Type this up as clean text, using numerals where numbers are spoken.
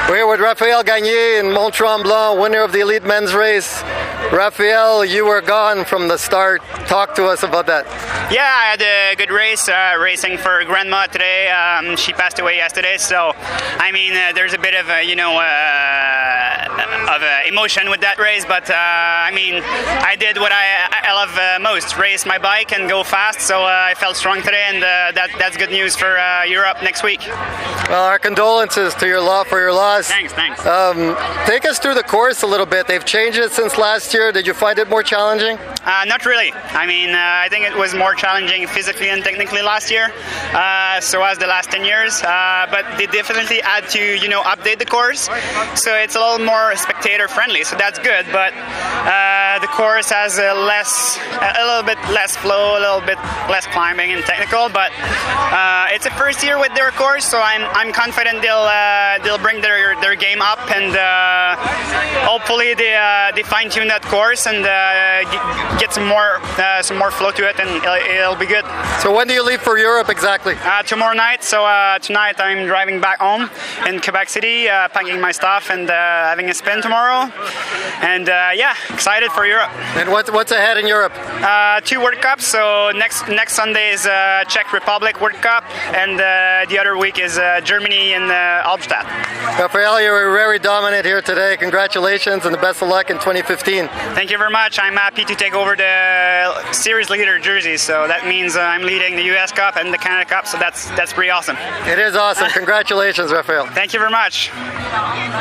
We're with Raphael Gagné in Mont Tremblant, winner of the Elite Men's Race. Raphael, you were gone from the start. Talk to us about that. Yeah, I had a good race, racing for Grandma today. She passed away yesterday, so I mean, there's a bit of emotion with that race, but I mean, I did what I love most: race my bike and go fast. So I felt strong today, and that's good news for Europe next week. Well, our condolences to your loss. Thanks. Take us through the course a little bit. They've changed it since last year. Did you find it more challenging? Not really. I mean, I think it was more challenging physically and technically last year, so as the last 10 years. But they definitely had to, update the course, so it's a little more spectator friendly. So that's good. But the course has a little bit less flow, a little bit less climbing and technical. But it's a first year with their course, so I'm confident they'll bring their game up, and hopefully they fine tune that course and get some more flow to it, and it'll be good. So when do you leave for Europe exactly? Tomorrow night. So tonight I'm driving back home in Quebec City, packing my stuff and having a spin tomorrow. And excited for Europe. And what's ahead in Europe? 2 World Cups. So next Sunday is Czech Republic World Cup, and the other week is Germany and Albstadt. Raphael, you were very dominant here today. Congratulations and the best of luck in 2015. Thank you very much. I'm happy to take over the series leader jersey, so that means I'm leading the US Cup and the Canada Cup, so that's pretty awesome. It is awesome. Congratulations, Raphael. Thank you very much.